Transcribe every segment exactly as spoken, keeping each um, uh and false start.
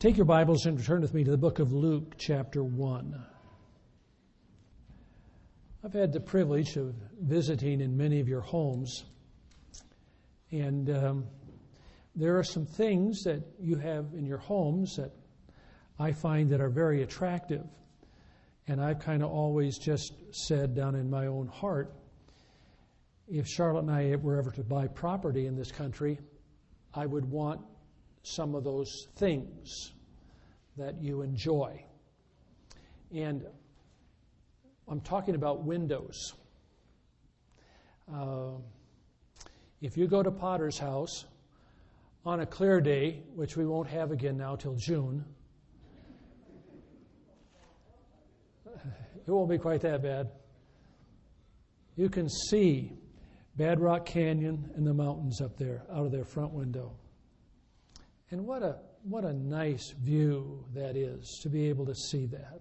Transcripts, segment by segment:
Take your Bibles and turn with me to the book of Luke, chapter one. I've had the privilege of visiting in many of your homes, and um, there are some things that you have in your homes that I find that are very attractive. And I've kind of always just said down in my own heart, if Charlotte and I were ever to buy property in this country, I would want some of those things that you enjoy. And I'm talking about windows. Uh, if you go to Potter's house on a clear day, which we won't have again now till June, it won't be quite that bad. You can see Bad Rock Canyon and the mountains up there out of their front window. And what a what a nice view that is, to be able to see that.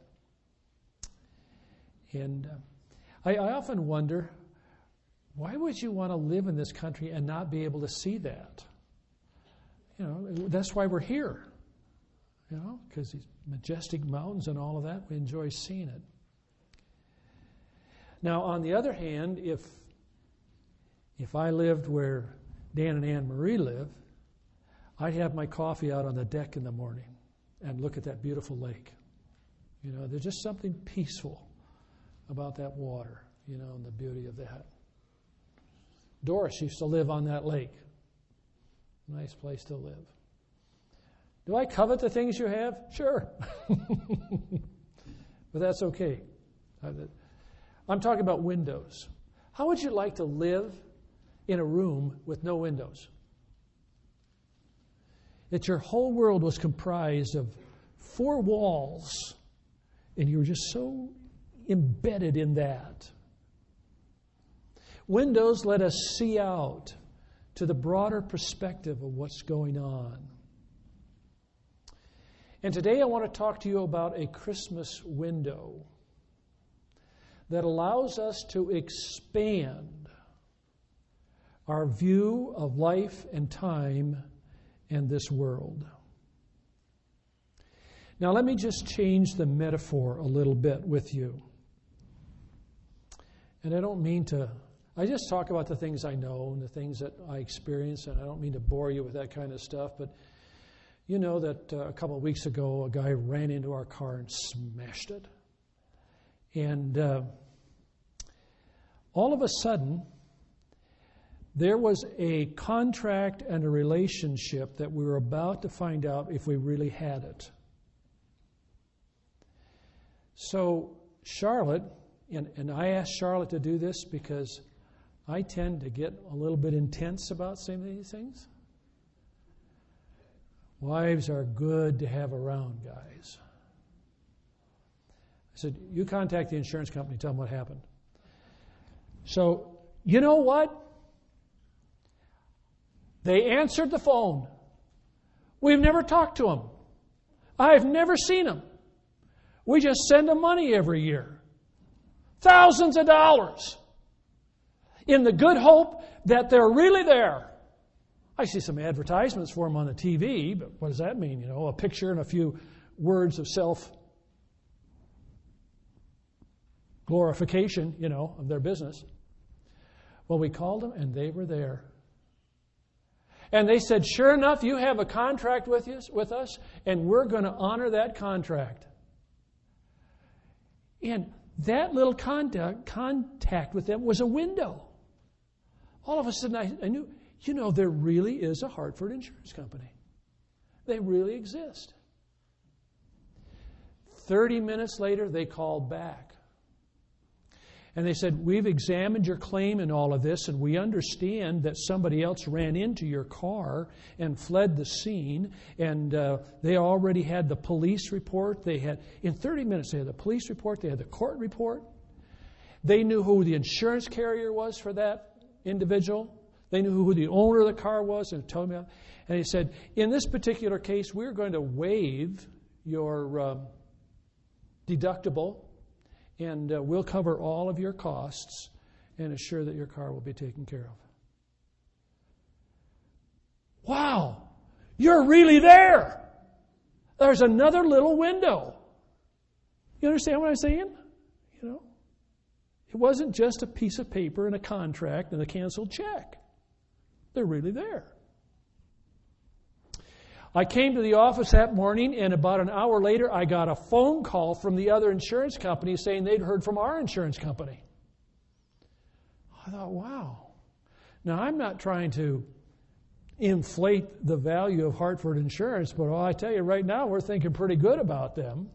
And uh, I, I often wonder, why would you want to live in this country and not be able to see that? You know, that's why we're here. You know, because these majestic mountains and all of that, we enjoy seeing it. Now, on the other hand, if if I lived where Dan and Anne Marie live, I'd have my coffee out on the deck in the morning and look at that beautiful lake. You know, there's just something peaceful about that water, you know, and the beauty of that. Doris used to live on that lake. Nice place to live. Do I covet the things you have? Sure. But that's okay. I'm talking about windows. How would you like to live in a room with no windows? That your whole world was comprised of four walls, and you were just so embedded in that. Windows let us see out to the broader perspective of what's going on. And today I want to talk to you about a Christmas window that allows us to expand our view of life and time and this world. Now let me just change the metaphor a little bit with you. And I don't mean to, I just talk about the things I know and the things that I experience, and I don't mean to bore you with that kind of stuff, but you know that uh, a couple of weeks ago a guy ran into our car and smashed it. And uh, all of a sudden, there was a contract and a relationship that we were about to find out if we really had it. So Charlotte, and, and I asked Charlotte to do this because I tend to get a little bit intense about some of these things. Wives are good to have around, guys. I said, you contact the insurance company, tell them what happened. So, you know what? They answered the phone. We've never talked to them. I've never seen them. We just send them money every year. Thousands of dollars. In the good hope that they're really there. I see some advertisements for them on the T V, but what does that mean? You know, a picture and a few words of self-glorification, you know, of their business. Well, we called them and they were there. And they said, sure enough, you have a contract with us, with us, and we're going to honor that contract. And that little contact, contact with them was a window. All of a sudden, I, I knew, you know, there really is a Hartford Insurance Company. They really exist. Thirty minutes later, they called back. And they said, we've examined your claim and all of this, and we understand that somebody else ran into your car and fled the scene, and uh, they already had the police report. They had, in thirty minutes, they had the police report, they had the court report. They knew who the insurance carrier was for that individual. They knew who the owner of the car was, and told me. And he said, in this particular case, we're going to waive your uh, deductible, and uh, we'll cover all of your costs and assure that your car will be taken care of. Wow, you're really there. There's another little window. You understand what I'm saying? You know, it wasn't just a piece of paper and a contract and a canceled check. They're really there. I came to the office that morning, and about an hour later, I got a phone call from the other insurance company saying they'd heard from our insurance company. I thought, wow. Now, I'm not trying to inflate the value of Hartford Insurance, but well, I tell you right now, we're thinking pretty good about them.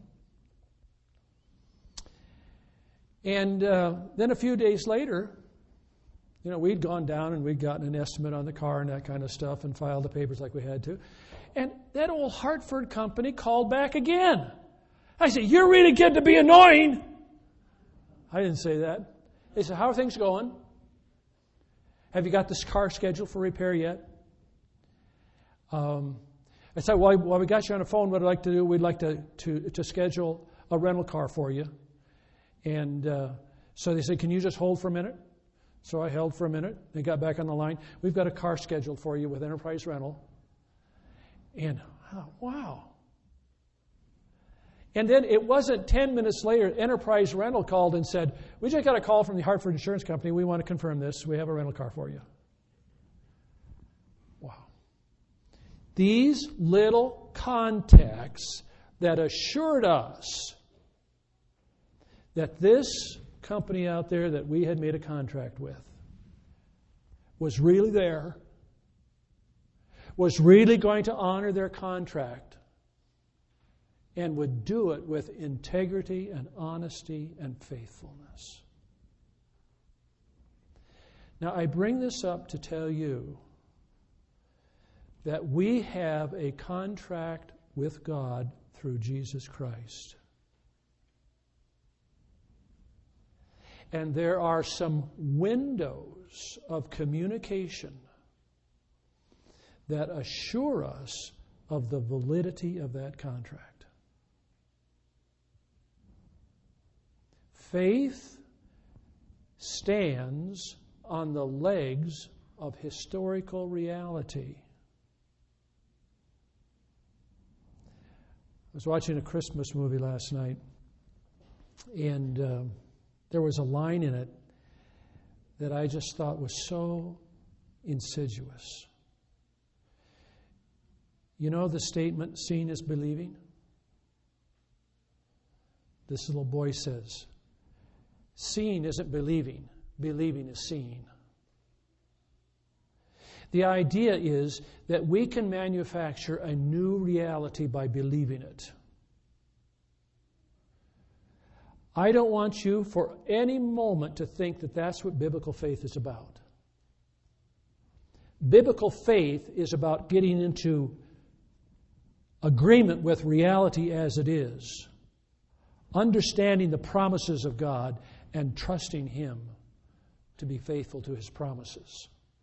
And uh, then a few days later, you know, we'd gone down and we'd gotten an estimate on the car and that kind of stuff and filed the papers like we had to. And that old Hartford company called back again. I said, you're really getting to be annoying. I didn't say that. They said, how are things going? Have you got this car scheduled for repair yet? Um, I said, well, while we got you on the phone, what I'd like to do, we'd like to, to, to schedule a rental car for you. And uh, so they said, can you just hold for a minute? So I held for a minute. They got back on the line. We've got a car scheduled for you with Enterprise Rental. And, oh, wow. And then it wasn't ten minutes later, Enterprise Rental called and said, we just got a call from the Hartford Insurance Company. We want to confirm this. We have a rental car for you. Wow. These little contacts that assured us that this company out there that we had made a contract with was really there, was really going to honor their contract, and would do it with integrity and honesty and faithfulness. Now, I bring this up to tell you that we have a contract with God through Jesus Christ. And there are some windows of communication that assure us of the validity of that contract. Faith stands on the legs of historical reality. I was watching a Christmas movie last night, and uh, there was a line in it that I just thought was so insidious. You know the statement, seeing is believing? This little boy says, seeing isn't believing, believing is seeing. The idea is that we can manufacture a new reality by believing it. I don't want you for any moment to think that that's what biblical faith is about. Biblical faith is about getting into agreement with reality as it is, understanding the promises of God, and trusting Him to be faithful to His promises.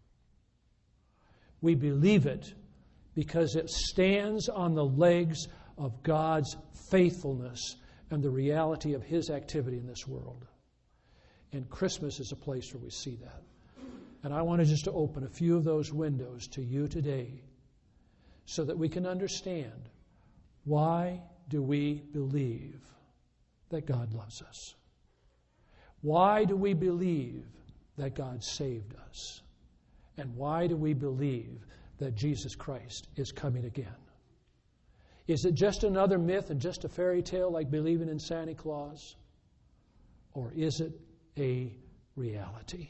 We believe it because it stands on the legs of God's faithfulness and the reality of His activity in this world. And Christmas is a place where we see that. And I wanted just to open a few of those windows to you today so that we can understand, why do we believe that God loves us? Why do we believe that God saved us? And why do we believe that Jesus Christ is coming again? Is it just another myth and just a fairy tale like believing in Santa Claus? Or is it a reality?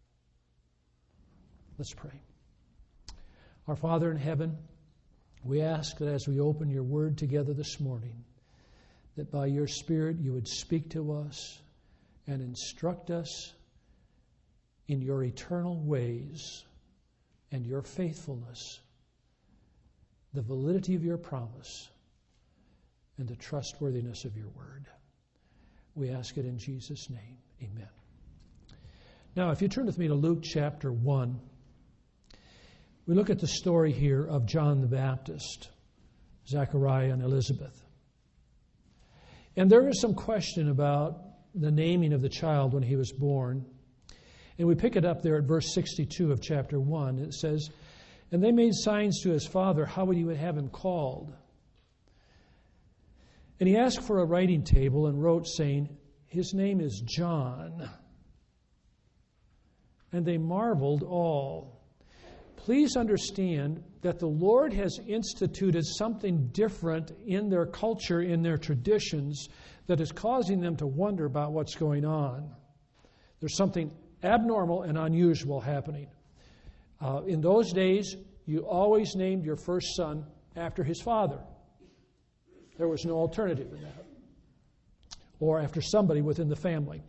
Let's pray. Our Father in heaven, we ask that as we open your word together this morning, that by your Spirit you would speak to us and instruct us in your eternal ways and your faithfulness, the validity of your promise, and the trustworthiness of your word. We ask it in Jesus' name. Amen. Now, if you turn with me to Luke chapter one, we look at the story here of John the Baptist, Zechariah, and Elizabeth. And there is some question about the naming of the child when he was born. And we pick it up there at verse sixty-two of chapter one. It says, and they made signs to his father how he would have him called. And he asked for a writing table and wrote, saying, His name is John. And they marveled all. Please understand that the Lord has instituted something different in their culture, in their traditions, that is causing them to wonder about what's going on. There's something abnormal and unusual happening. Uh, in those days, you always named your first son after his father. There was no alternative in that. Or after somebody within the family.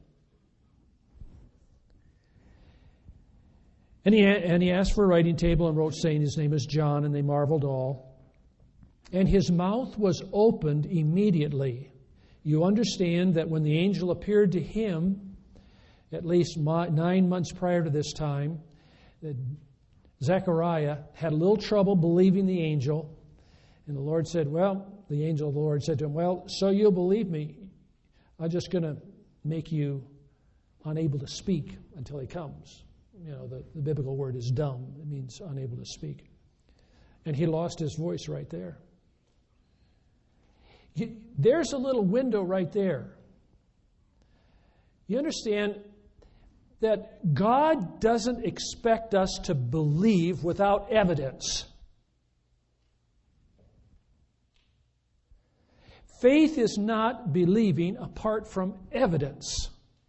And he, and he asked for a writing table and wrote, saying, His name is John, and they marveled all. And his mouth was opened immediately. You understand that when the angel appeared to him, at least nine months prior to this time, that Zechariah had a little trouble believing the angel. And the Lord said, well, the angel of the Lord said to him, well, so you'll believe me. I'm just going to make you unable to speak until he comes. You know, the, the biblical word is dumb. It means unable to speak. And he lost his voice right there. You, there's a little window right there. You understand that God doesn't expect us to believe without evidence. Faith is not believing apart from evidence.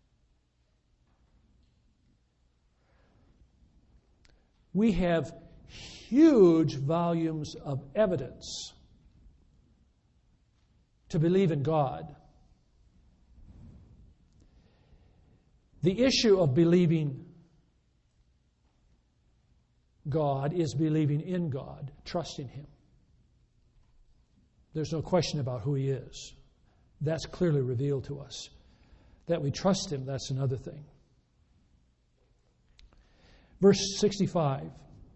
We have huge volumes of evidence to believe in God. The issue of believing God is believing in God, trusting Him. There's no question about who He is. That's clearly revealed to us. That we trust Him, that's another thing. Verse sixty-five.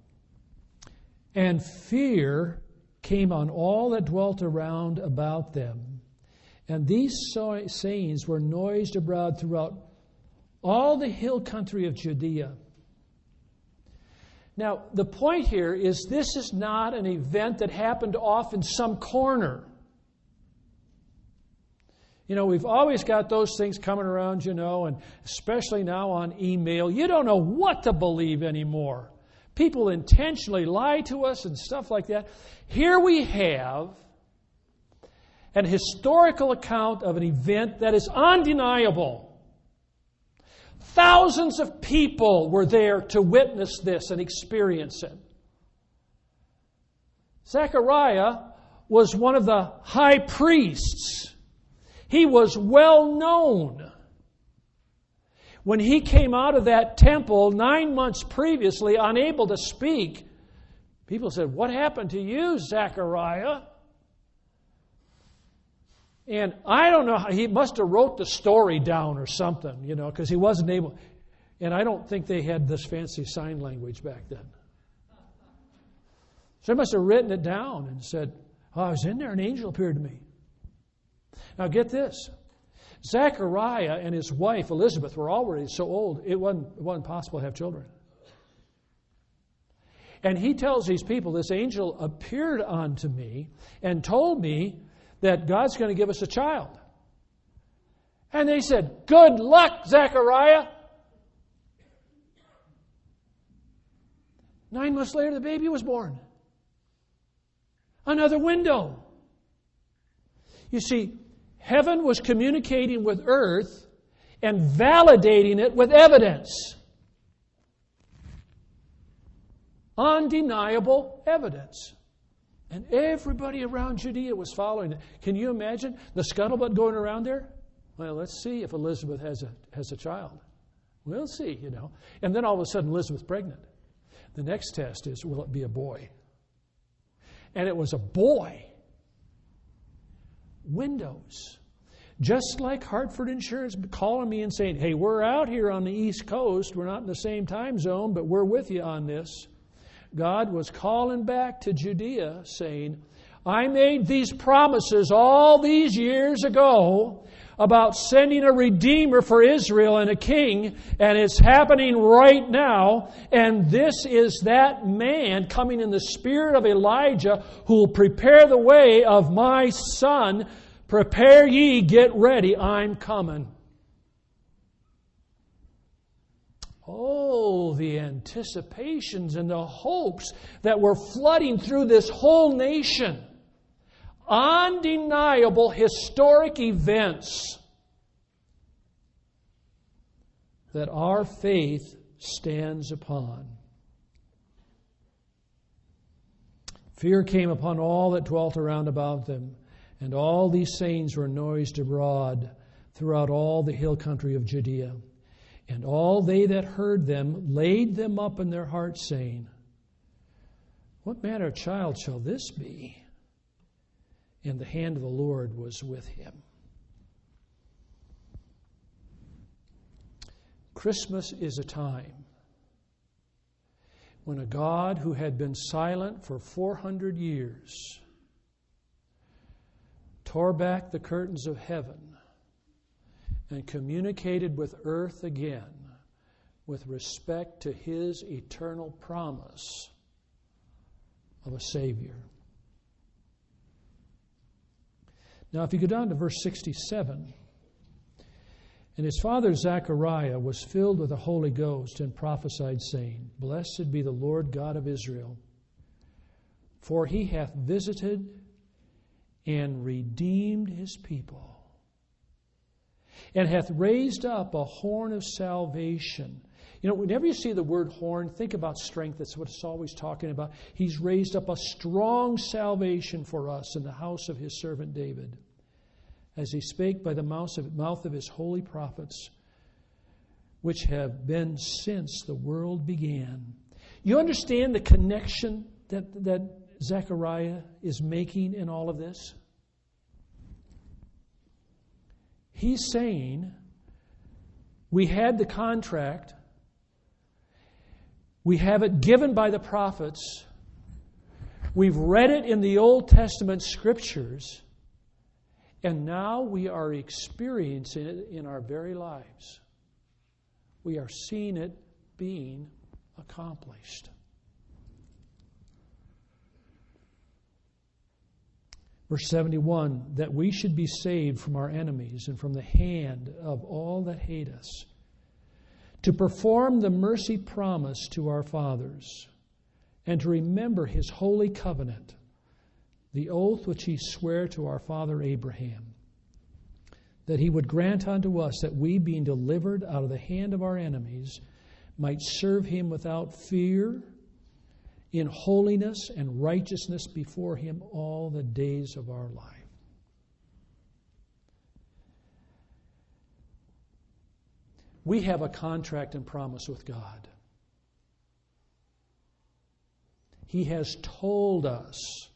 And fear came on all that dwelt around about them. And these sayings were noised abroad throughout all the hill country of Judea. Now, the point here is this is not an event that happened off in some corner. You know, we've always got those things coming around, you know, and especially now on email. You don't know what to believe anymore. People intentionally lie to us and stuff like that. Here we have an historical account of an event that is undeniable. Thousands of people were there to witness this and experience it. Zechariah was one of the high priests. He was well known. When he came out of that temple nine months previously, unable to speak, people said, "What happened to you, Zechariah?" And I don't know, how, he must have wrote the story down or something, you know, because he wasn't able. And I don't think they had this fancy sign language back then. So he must have written it down and said, oh, I was in there, an angel appeared to me. Now get this. Zechariah and his wife Elizabeth were already so old, it wasn't, it wasn't possible to have children. And he tells these people, this angel appeared unto me and told me that God's going to give us a child. And they said, good luck, Zechariah. Nine months later, the baby was born. Another window. You see, heaven was communicating with earth and validating it with evidence. Undeniable evidence. And everybody around Judea was following it. Can you imagine the scuttlebutt going around there? Well, let's see if Elizabeth has a has a child. We'll see, you know. And then all of a sudden, Elizabeth's pregnant. The next test is, will it be a boy? And it was a boy. Windows. Just like Hartford Insurance calling me and saying, hey, we're out here on the East Coast. We're not in the same time zone, but we're with you on this. God was calling back to Judea saying, I made these promises all these years ago about sending a Redeemer for Israel and a king, and it's happening right now. And this is that man coming in the spirit of Elijah who will prepare the way of my son, Prepare ye, get ready, I'm coming. Oh, the anticipations and the hopes that were flooding through this whole nation. Undeniable historic events that our faith stands upon. Fear came upon all that dwelt around about them, and all these sayings were noised abroad throughout all the hill country of Judea. And all they that heard them laid them up in their hearts, saying, What manner of child shall this be? And the hand of the Lord was with him. Christmas is a time when a God who had been silent for four hundred years tore back the curtains of heaven and communicated with earth again with respect to His eternal promise of a Savior. Now, if you go down to verse sixty-seven, and his father Zechariah was filled with the Holy Ghost and prophesied, saying, Blessed be the Lord God of Israel, for He hath visited and redeemed His people, and hath raised up a horn of salvation. You know, whenever you see the word horn, think about strength. That's what it's always talking about. He's raised up a strong salvation for us in the house of His servant David, as He spake by the mouth of, mouth of His holy prophets, which have been since the world began. You understand the connection that, that Zechariah is making in all of this? He's saying, we had the contract, we have it given by the prophets, we've read it in the Old Testament scriptures, and now we are experiencing it in our very lives. We are seeing it being accomplished. Verse seventy-one, that we should be saved from our enemies and from the hand of all that hate us, to perform the mercy promised to our fathers, and to remember His holy covenant, the oath which He sware to our father Abraham, that He would grant unto us that we, being delivered out of the hand of our enemies, might serve Him without fear, in holiness and righteousness before Him all the days of our life. We have a contract and promise with God. He has told us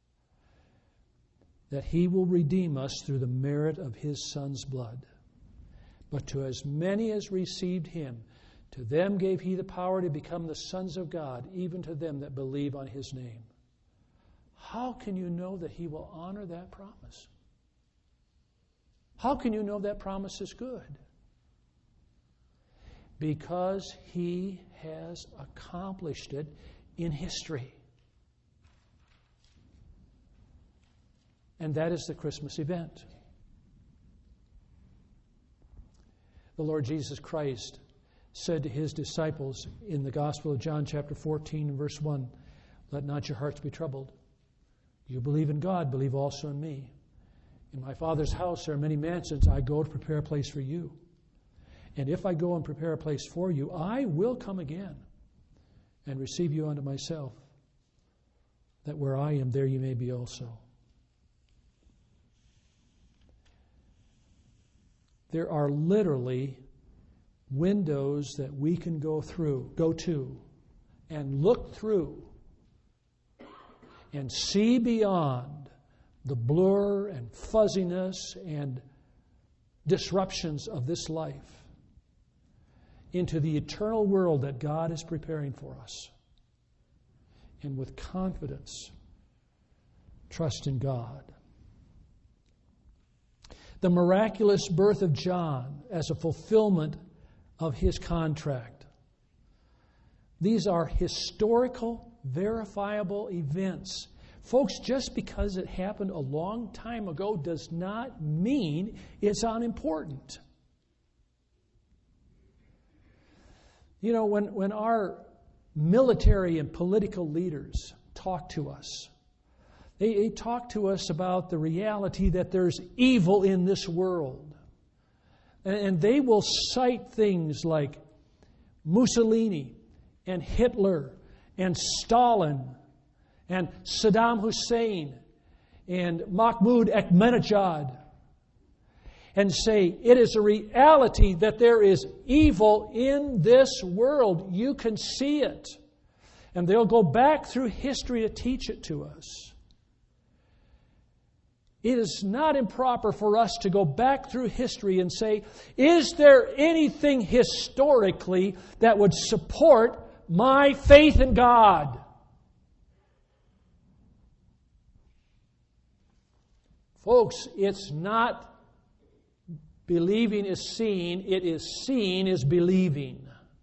that He will redeem us through the merit of His Son's blood. But to as many as received Him, to them gave He the power to become the sons of God, even to them that believe on His name. How can you know that He will honor that promise? How can you know that promise is good? Because He has accomplished it in history. And that is the Christmas event. The Lord Jesus Christ said to His disciples in the Gospel of John chapter fourteen and verse one, Let not your hearts be troubled. You believe in God, believe also in me. In my Father's house there are many mansions. I go to prepare a place for you. And if I go and prepare a place for you, I will come again and receive you unto myself, that where I am, there you may be also. There are literally windows that we can go through, go to, and look through and see beyond the blur and fuzziness and disruptions of this life into the eternal world that God is preparing for us. And with confidence, trust in God. The miraculous birth of John as a fulfillment of His contract. These are historical, verifiable events Folks, just because it happened a long time ago does not mean it's unimportant. You know, when, when our military and political leaders talk to us, they, they talk to us about the reality that there's evil in this world. And, and they will cite things like Mussolini and Hitler and Stalin and Saddam Hussein and Mahmoud Ahmadinejad, and say, it is a reality that there is evil in this world. You can see it. And they'll go back through history to teach it to us. It is not improper for us to go back through history and say, is there anything historically that would support my faith in God? Folks, it's not believing is seeing, it is seeing is believing.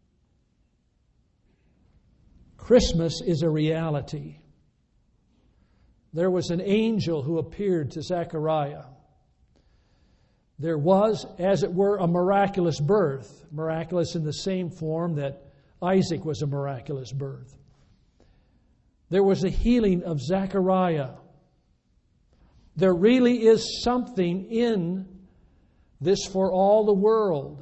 Christmas is a reality. There was an angel who appeared to Zechariah. There was, as it were, a miraculous birth. Miraculous in the same form that Isaac was a miraculous birth. There was a healing of Zechariah. There really is something in this for all the world.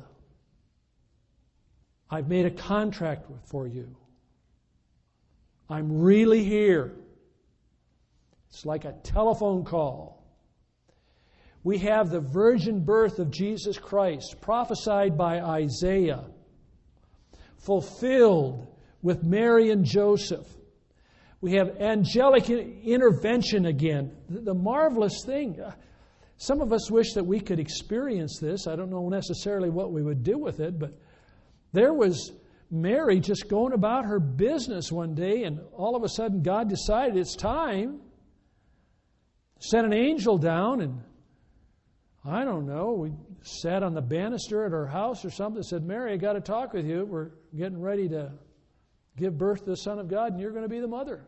I've made a contract for you. I'm really here. It's like a telephone call. We have the virgin birth of Jesus Christ, prophesied by Isaiah, fulfilled with Mary and Joseph. We have angelic intervention again. The marvelous thing. Some of us wish that we could experience this. I don't know necessarily what we would do with it, but there was Mary just going about her business one day, and all of a sudden God decided it's time. Sent an angel down, and I don't know, we sat on the banister at her house or something and said, Mary, I got to talk with you. We're getting ready to give birth to the Son of God, and you're going to be the mother.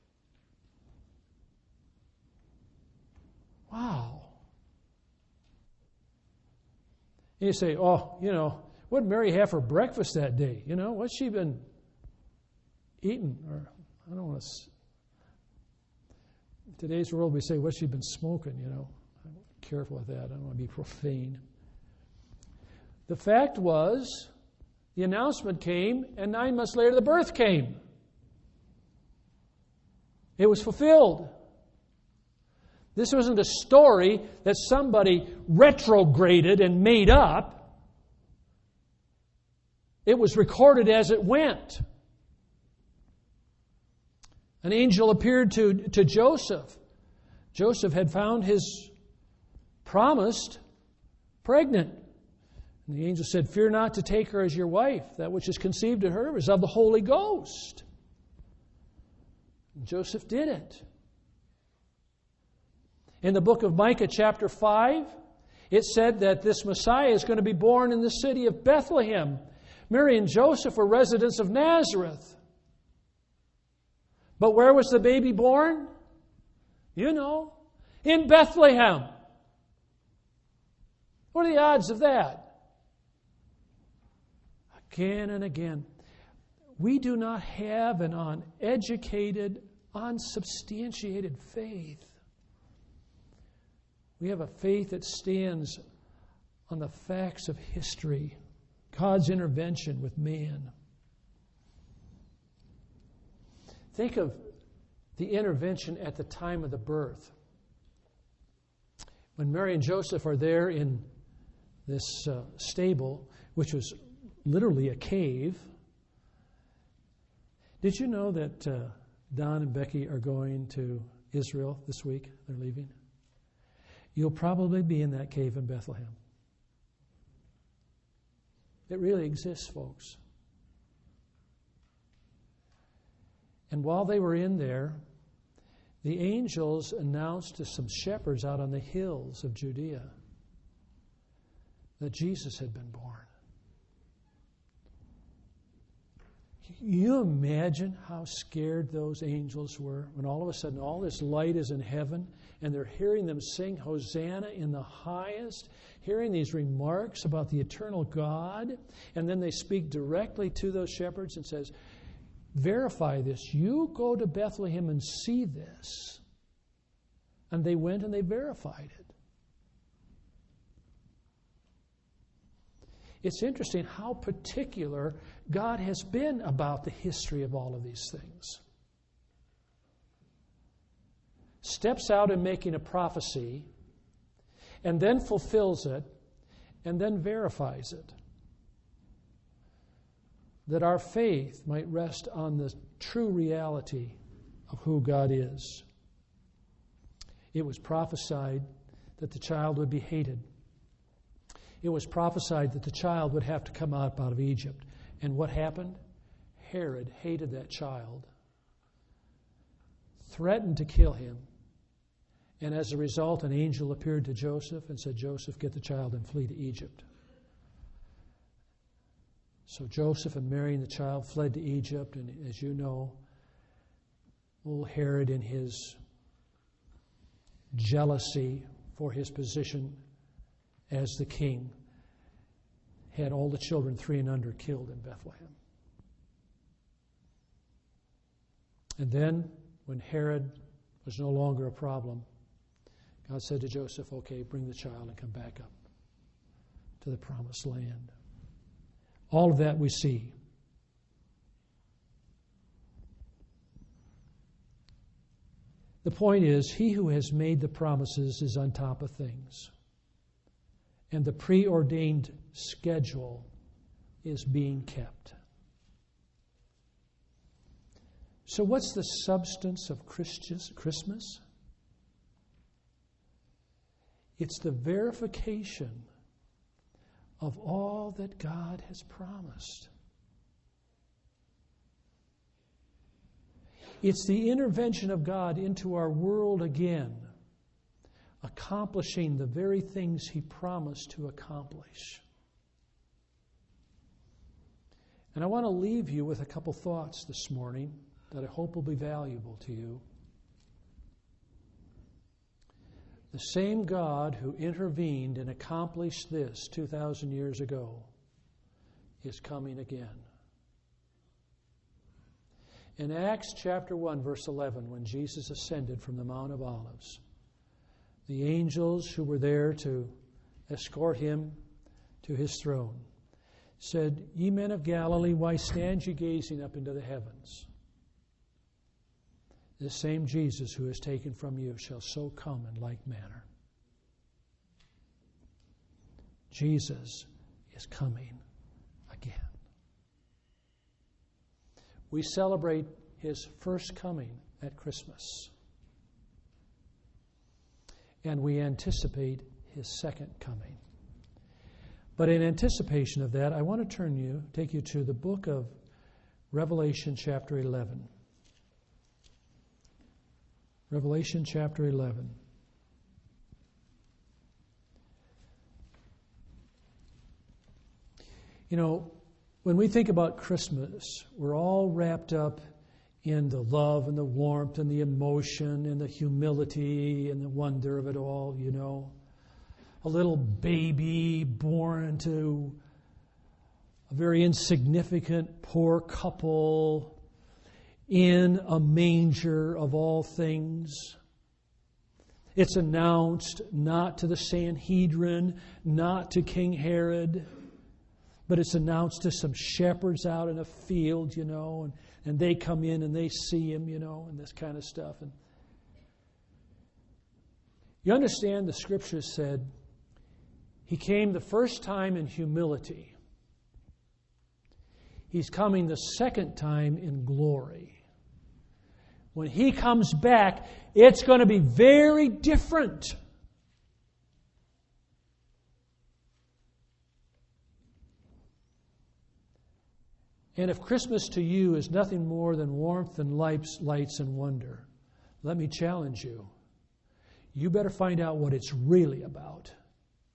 Wow. And you say, oh, you know, what did Mary have for breakfast that day? You know, what's she been eating? Or I don't want to... In today's world, we say, what's she been smoking? You know, I'm careful with that. I don't want to be profane. The fact was, the announcement came, and nine months later, the birth came. It was fulfilled. This wasn't a story that somebody retrograded and made up. It was recorded as it went. An angel appeared to, to Joseph. Joseph had found his promised pregnant. And the angel said, fear not to take her as your wife. That which is conceived in her is of the Holy Ghost. And Joseph did it. In the book of Micah chapter five, it said that this Messiah is going to be born in the city of Bethlehem. Mary and Joseph were residents of Nazareth. But where was the baby born? You know, in Bethlehem. What are the odds of that? Again and again. We do not have an uneducated, unsubstantiated faith. We have a faith that stands on the facts of history, God's intervention with man. Think of the intervention at the time of the birth. When Mary and Joseph are there in this uh, stable, which was literally a cave. Did you know that uh, Don and Becky are going to Israel this week? They're leaving. You'll probably be in that cave in Bethlehem. It really exists, folks. And while they were in there, the angels announced to some shepherds out on the hills of Judea that Jesus had been born. Can you imagine how scared those angels were when all of a sudden all this light is in heaven and they're hearing them sing Hosanna in the highest, hearing these remarks about the eternal God, and then they speak directly to those shepherds and says, verify this. You go to Bethlehem and see this. And they went and they verified it. It's interesting how particular God has been about the history of all of these things. Steps out in making a prophecy, and then fulfills it, and then verifies it. That our faith might rest on the true reality of who God is. It was prophesied that the child would be hated. It was prophesied that the child would have to come up out of Egypt. And what happened? Herod hated that child, threatened to kill him, and as a result, an angel appeared to Joseph and said, Joseph, get the child and flee to Egypt. So Joseph and Mary and the child fled to Egypt, and as you know, old Herod, in his jealousy for his position as the king, had all the children three and under killed in Bethlehem. And then, when Herod was no longer a problem, God said to Joseph, okay, bring the child and come back up to the promised land. All of that we see. The point is, he who has made the promises is on top of things. And the preordained schedule is being kept. So what's the substance of Christmas? It's the verification of all that God has promised. It's the intervention of God into our world again, accomplishing the very things He promised to accomplish. And I want to leave you with a couple thoughts this morning that I hope will be valuable to you. The same God who intervened and accomplished this two thousand years ago is coming again. In Acts chapter one, verse eleven, when Jesus ascended from the Mount of Olives, the angels who were there to escort him to his throne said, Ye men of Galilee, why stand ye gazing up into the heavens? This same Jesus who is taken from you shall so come in like manner. Jesus is coming again. We celebrate His first coming at Christmas. And we anticipate His second coming. But in anticipation of that, I want to turn you, take you to the book of Revelation chapter eleven. Revelation chapter eleven. You know, when we think about Christmas, we're all wrapped up in the love and the warmth and the emotion and the humility and the wonder of it all, you know. A little baby born into a very insignificant, poor couple in a manger of all things. It's announced not to the Sanhedrin, not to King Herod, but it's announced to some shepherds out in a field, you know, and, and they come in and they see him, you know, and this kind of stuff. And you understand the Scriptures said He came the first time in humility. He's coming the second time in glory. When He comes back, it's going to be very different. And if Christmas to you is nothing more than warmth and lights, lights and wonder, let me challenge you. You better find out what it's really about.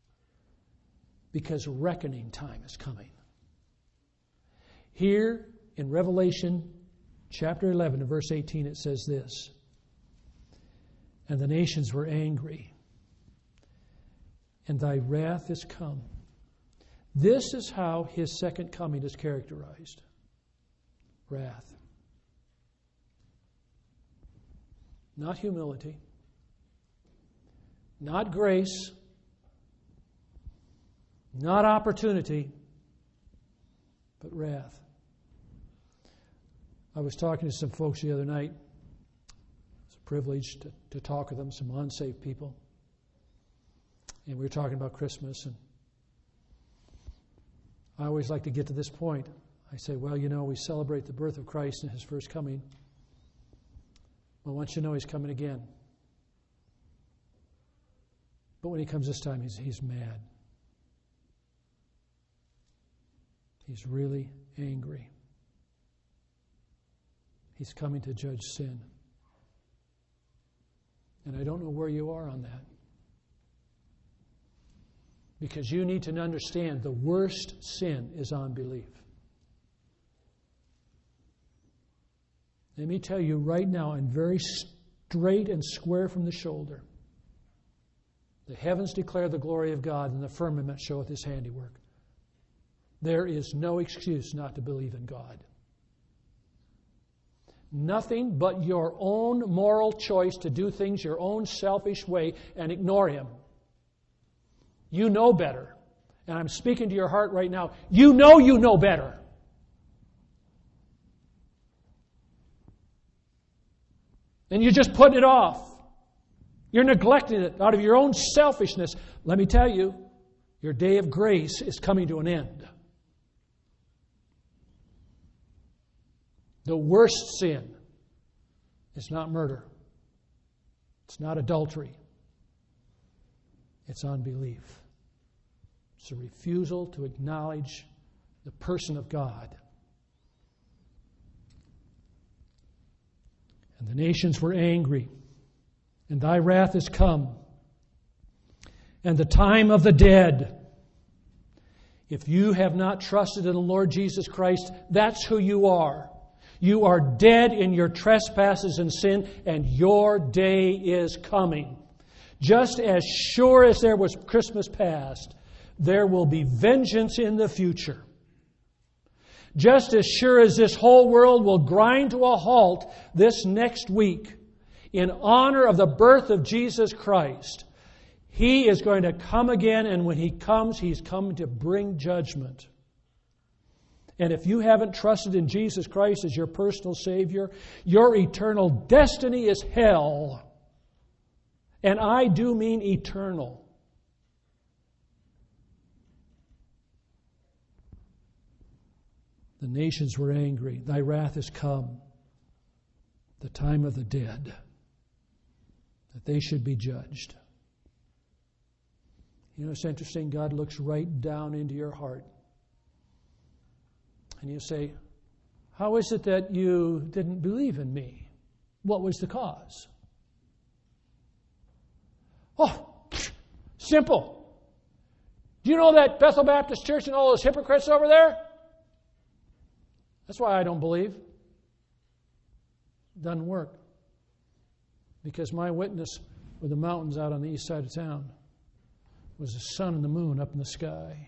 Because reckoning time is coming. Here in Revelation chapter eleven and verse eighteen, it says this, "And the nations were angry, and thy wrath is come." This is how his second coming is characterized. Wrath. Not humility. Not grace. Not opportunity. But wrath. I was talking to some folks the other night. It's a privilege to, to talk with them, some unsaved people. And we were talking about Christmas, and I always like to get to this point. I say, well, you know, we celebrate the birth of Christ and His first coming. Well, once you know He's coming again. But when He comes this time, He's, he's mad. He's really angry. He's coming to judge sin. And I don't know where you are on that. Because you need to understand the worst sin is unbelief. Let me tell you right now, and very straight and square from the shoulder, the heavens declare the glory of God, and the firmament showeth His handiwork. There is no excuse not to believe in God. Nothing but your own moral choice to do things your own selfish way and ignore Him. You know better. And I'm speaking to your heart right now. You know you know better. And you're just putting it off. You're neglecting it out of your own selfishness. Let me tell you, your day of grace is coming to an end. The worst sin is not murder. It's not adultery. It's unbelief. It's a refusal to acknowledge the person of God. And the nations were angry, and thy wrath is come, and the time of the dead. If you have not trusted in the Lord Jesus Christ, that's who you are. You are dead in your trespasses and sin, and your day is coming. Just as sure as there was Christmas past, there will be vengeance in the future. Just as sure as this whole world will grind to a halt this next week in honor of the birth of Jesus Christ, He is going to come again, and when He comes, He's coming to bring judgment. And if you haven't trusted in Jesus Christ as your personal Savior, your eternal destiny is hell. And I do mean eternal. The nations were angry. Thy wrath is come, the time of the dead, that they should be judged. You know, it's interesting. God looks right down into your heart. And you say, how is it that you didn't believe in me? What was the cause? Oh, simple. Do you know that Bethel Baptist Church and all those hypocrites over there? That's why I don't believe. It doesn't work. Because my witness were the mountains out on the east side of town. It was the sun and the moon up in the sky.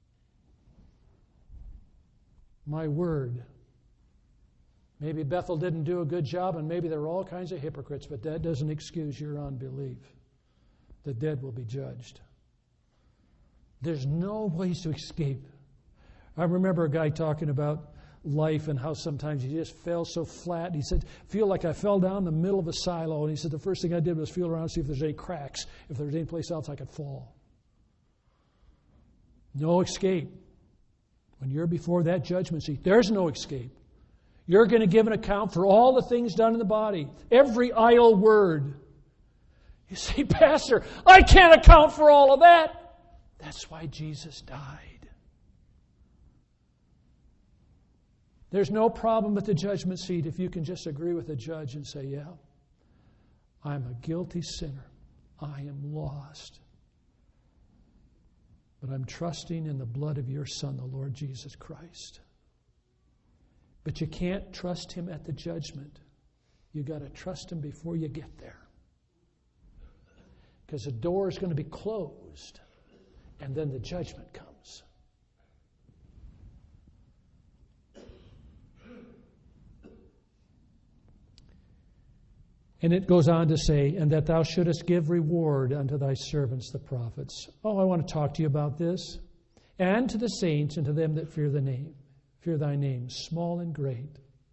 My word. Maybe Bethel didn't do a good job, and maybe there were all kinds of hypocrites, but that doesn't excuse your unbelief. The dead will be judged. There's no ways to escape. I remember a guy talking about life and how sometimes he just fell so flat. He said, feel like I fell down the middle of a silo. And he said, the first thing I did was feel around and see if there's any cracks, if there's any place else I could fall. No escape. When you're before that judgment seat, there's no escape. You're going to give an account for all the things done in the body. Every idle word. You say, Pastor, I can't account for all of that. That's why Jesus died. There's no problem at the judgment seat if you can just agree with the judge and say, yeah, I'm a guilty sinner. I am lost. But I'm trusting in the blood of your Son, the Lord Jesus Christ. But you can't trust Him at the judgment. You've got to trust Him before you get there. Because the door is going to be closed, and then the judgment comes. And it goes on to say, and that thou shouldest give reward unto thy servants, the prophets. Oh, I want to talk to you about this. And to the saints and to them that fear the name, fear thy name, small and great.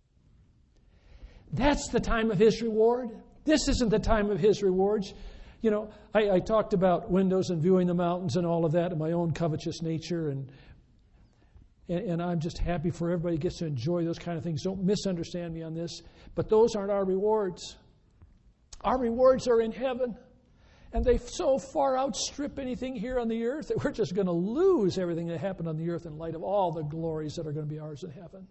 That's the time of His reward. This isn't the time of His rewards. You know, I, I talked about windows and viewing the mountains and all of that and my own covetous nature. And, and, and I'm just happy for everybody who gets to enjoy those kind of things. Don't misunderstand me on this. But those aren't our rewards. Our rewards are in heaven. And they so far outstrip anything here on the earth that we're just going to lose everything that happened on the earth in light of all the glories that are going to be ours in heaven.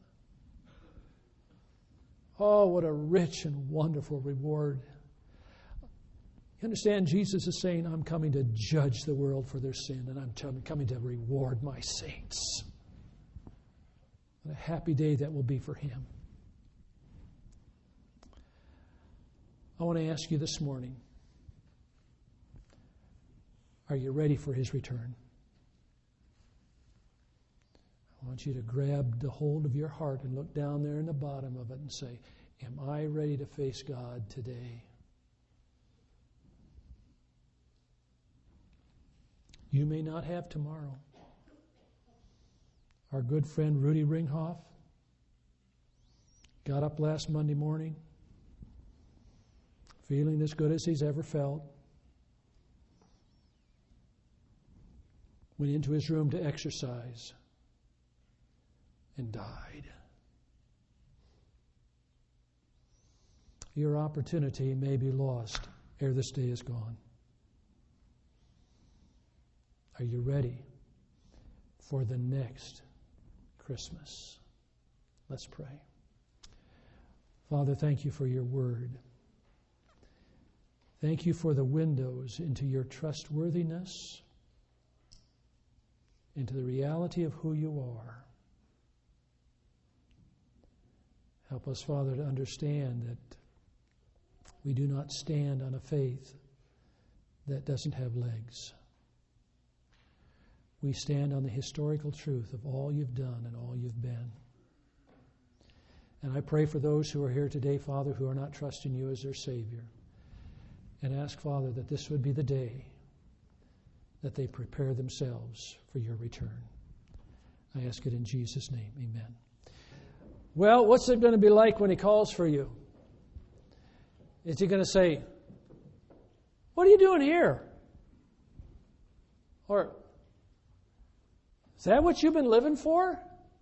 Oh, what a rich and wonderful reward. You understand, Jesus is saying, I'm coming to judge the world for their sin, and I'm coming to reward my saints. What a happy day that will be for Him. I want to ask you this morning, are you ready for His return? I want you to grab the hold of your heart and look down there in the bottom of it and say, am I ready to face God today? You may not have tomorrow. Our good friend Rudy Ringhoff got up last Monday morning feeling as good as he's ever felt. Went into his room to exercise and died. Your opportunity may be lost ere this day is gone. Are you ready for the next Christmas? Let's pray. Father, thank you for your word. Thank you for the windows into your trustworthiness, into the reality of who you are. Help us, Father, to understand that we do not stand on a faith that doesn't have legs. We stand on the historical truth of all you've done and all you've been. And I pray for those who are here today, Father, who are not trusting you as their Savior. And ask, Father, that this would be the day that they prepare themselves for your return. I ask it in Jesus' name. Amen. Well, what's it going to be like when He calls for you? Is He going to say, what are you doing here? Or, is that what you've been living for?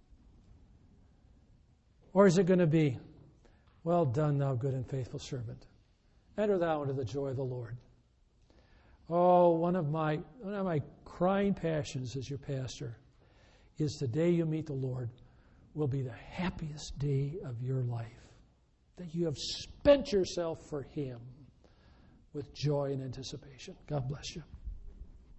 Or is it going to be, well done, thou good and faithful servant. Enter thou into the joy of the Lord. Oh, one of my one of my crying passions as your pastor is the day you meet the Lord will be the happiest day of your life. That you have spent yourself for Him with joy and anticipation. God bless you.